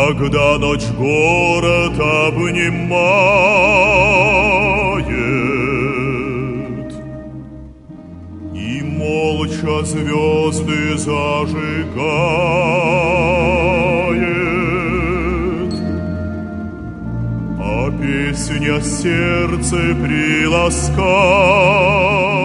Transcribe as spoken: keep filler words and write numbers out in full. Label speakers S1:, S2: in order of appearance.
S1: когда ночь город обнимает, и молча звезды зажигает, а песня сердце приласкает.